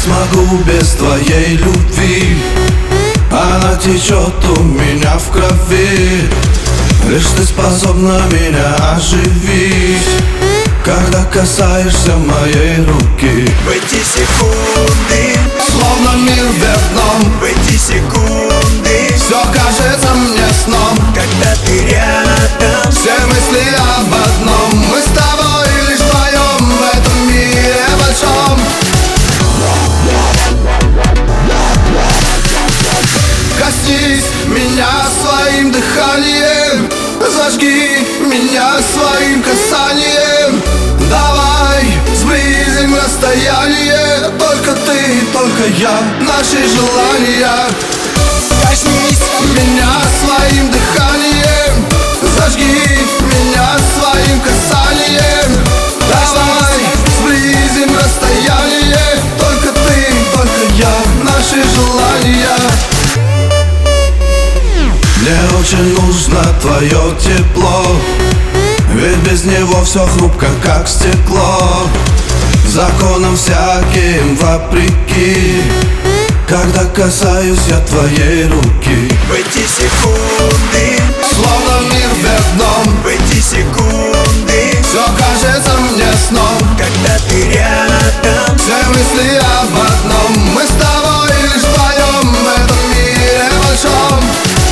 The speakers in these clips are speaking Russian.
смогу без твоей любви. Она течет у меня в крови. Лишь ты способна меня оживить, когда касаешься моей руки. В эти секунды, Словно мир вверх дном, в эти секунды, все кажется мне сном. когда ты рядом, Все мысли об одном. Мы с тобой лишь вдвоем в этом мире большом. Коснись меня своим дыханием, зажги меня своим касанием. Давай сблизим расстояние, только ты, только я, наши желания. коснись Меня своим дыханием, зажги меня своим касанием. Давай сблизим расстояние, только ты, только я, наши желания. Мне очень нужно твое тепло, ведь без него все хрупко, как стекло. Законам всяким вопреки, когда касаюсь я твоей руки. в эти секунды, Словно мир вверх дном, в эти секунды, все кажется мне сном. когда ты рядом, Все мысли об одном. Мы с тобой лишь вдвоем в этом мире большом.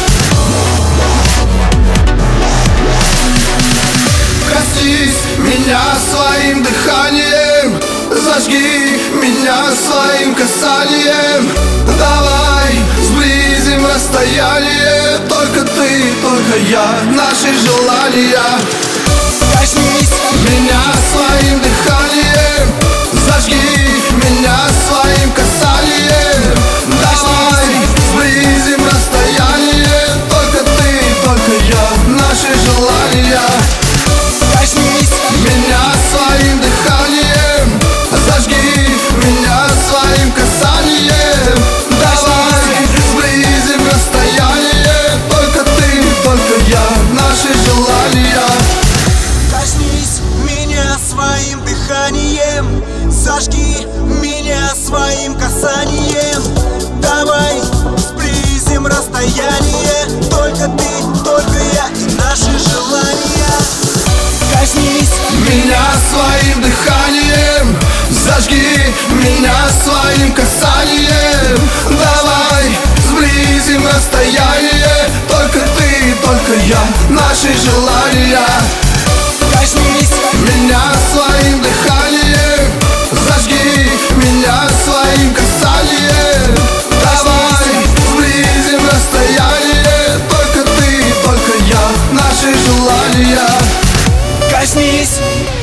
Коснись меня своим дыханием, зажги меня своим касанием. Давай сблизим расстояние, только ты, только я, наши желания. коснись Меня своим дыханием, зажги меня своим касанием. Давай сблизим расстояние, только ты, только я, наши желания. коснись Меня своим дыханием, зажги меня своим касанием. Давай сблизим расстояние, только ты, только я, наши желания. Коснись меня своим дыханием, зажги меня своим касанием. Давай сблизим расстояние, только ты, только я и наши желания. Коснись Меня своим дыханием, зажги меня своим касанием. Давай сблизим расстояние, только ты, только я, наши желания. коснись Меня своим дыханием, зажги меня своим касанием. Давай сблизим расстояние, только ты, только я, наши желания. коснись